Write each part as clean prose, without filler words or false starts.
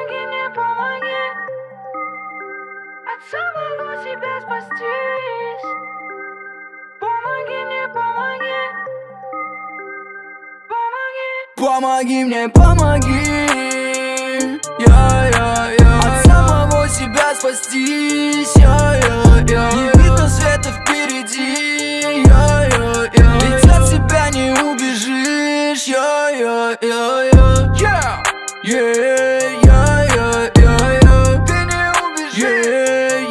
Помоги мне, помоги от самого себя спастись. Помоги мне, помоги. Помоги мне, помоги. От самого себя спастись. Не видно света впереди. Ведь от себя не убежишь. Ты не убежишь.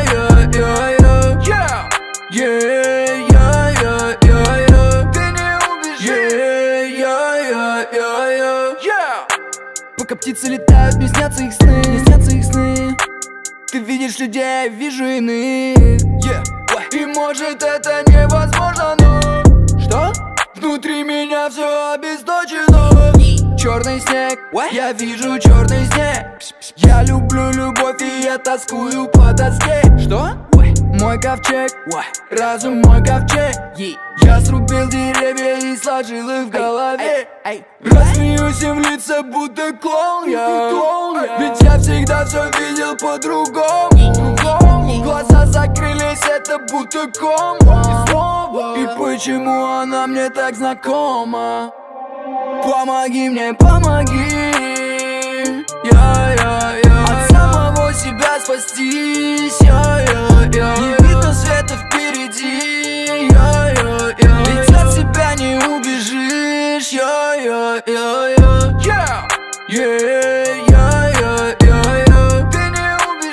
Пока птицы летают, мне снятся их сны. Ты видишь людей, вижу иных. И может это невозможно, но что? Внутри меня все обесточено. Черный снег, я вижу черный снег. Я люблю любовь и я тоскую по тоске. Что? Мой ковчег, разум мой ковчег. Я срубил деревья и сложил их в голове. Рассмеюсь им в лица, будто клоун я. Ведь я всегда все видел по-другому. Глаза закрылись, это будто кома. И почему она мне так знакома? Помоги мне, помоги. От самого себя спастись. Не видно света впереди. Ведь от себя не убежишь. Ты не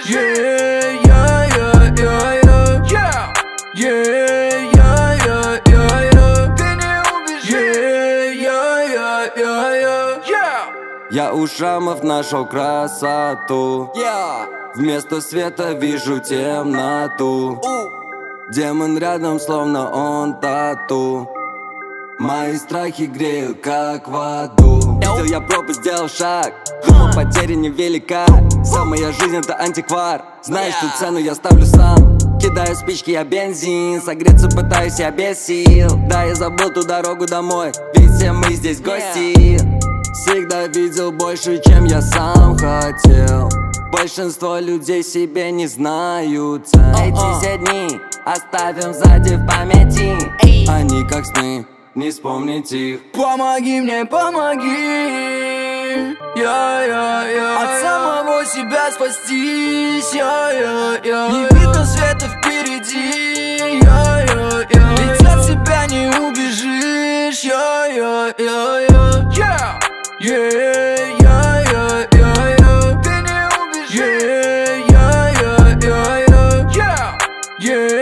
Я у шрамов нашел красоту. Вместо света вижу темноту. Демон рядом, словно он тату. Мои страхи греют, как в аду. Видел я пропасть, сделал шаг. Думал, потеря невелика. Вся моя жизнь это антиквар. Знаешь, ту цену я ставлю сам. Кидаю спички, я бензин. Согреться пытаюсь, я без сил. Да, я забыл ту дорогу домой. Ведь все мы здесь гости. Всегда видел больше, чем я сам хотел. Большинство людей себе не знают цен. Эти все дни оставим сзади в памяти. Они как сны, не вспомнить их. Помоги мне, помоги. От самого себя спастись. Не видно света впереди. Ведь от себя не убежишь. Ты не убежишь.